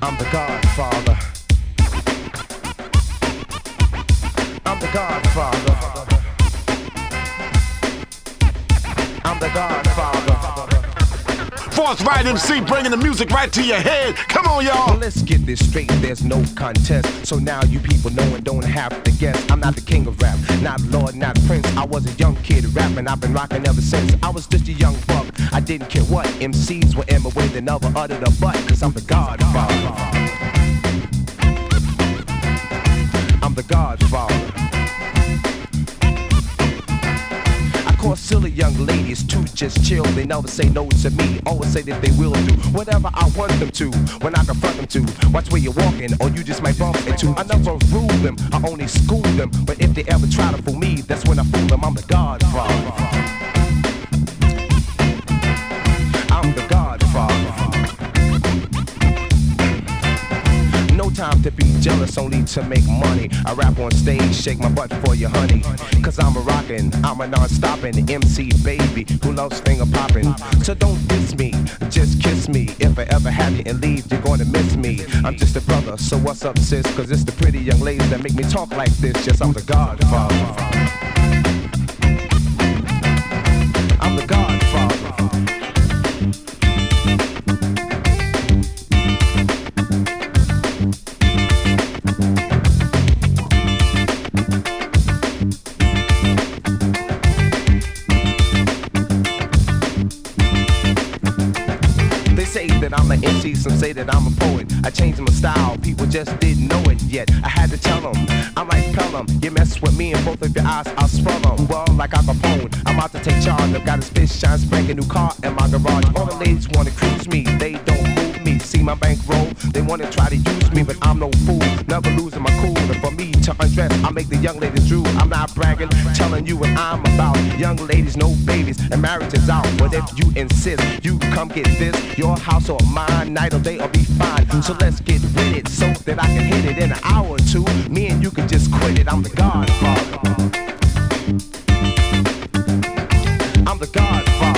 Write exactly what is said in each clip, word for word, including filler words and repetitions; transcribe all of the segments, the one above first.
I'm the Godfather. I'm the Godfather. I'm the Godfather. Force Right M C bringing the music right to your head. Come on, y'all. Well, let's get this straight, there's no contest. So now you people know and don't have to guess. I'm not the king of rap, not Lord, not Prince. I was a young kid rapping, I've been rocking ever since. I was just a young buck, I didn't care what M Cs were in my way, they never uttered a butt, cause I'm the Godfather. I'm the Godfather. Of silly young ladies to just chill. They never say no to me, always say that they will do whatever I want them to, when I confront them to. Watch where you're walking, or you just might bump into. I never rule them, I only school them. But if they ever try to fool me, that's when I fool them. I'm the Godfather. I'm the Godfather. No time to be jealous, only to make money. I rap on stage, shake my butt for you, honey. Cause I'm a rockin', I'm a non-stoppin' M C baby who loves finger poppin'. So don't diss me, just kiss me. If I ever have you and leave, you're gonna miss me. I'm just a brother, so what's up, sis? Cause it's the pretty young ladies that make me talk like this. Yes, I'm the Godfather. I'm the Godfather. I'm an M C, some say that I'm a poet. I changed my style, people just didn't know it yet. I had to tell them, I'm like Pelham. You mess with me and both of your eyes, I'll spell them. Well, like Al Capone, I'm out to take charge. I've got a spit shine, spanking new car in my garage. All the ladies wanna cruise me, they don't move me. See my bankroll, they wanna try to use me, but I'm no fool, never losing my cool. And for me to undress, I make the young ladies drool. I'm not bragging, telling you what I'm about. Young ladies, no babies, and marriage is out. But if you insist, you come get this. Your house or mine, night or day, or be fine. So let's get with it, so that I can hit it in an hour or two. Me and you can just quit it. I'm the Godfather. I'm the Godfather.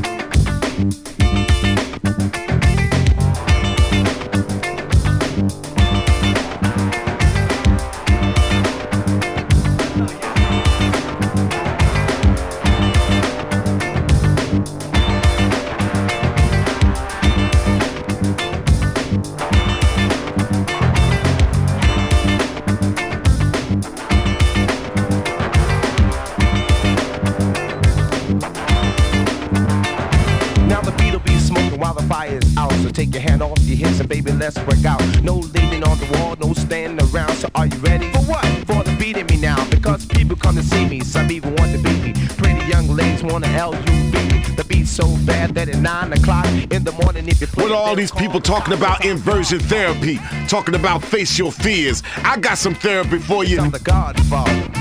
Take your hand off your hips and baby, let's work out. No leaning on the wall, no standing around. So are you ready? For what? For the beat in me now. Because people come to see me, some even want to beat me. Pretty young ladies want to L U V. The beat's so bad that at nine o'clock in the morning, if you play. What are all these people talking about inversion therapy? Talking about face your fears. I got some therapy for you. I'm the Godfather.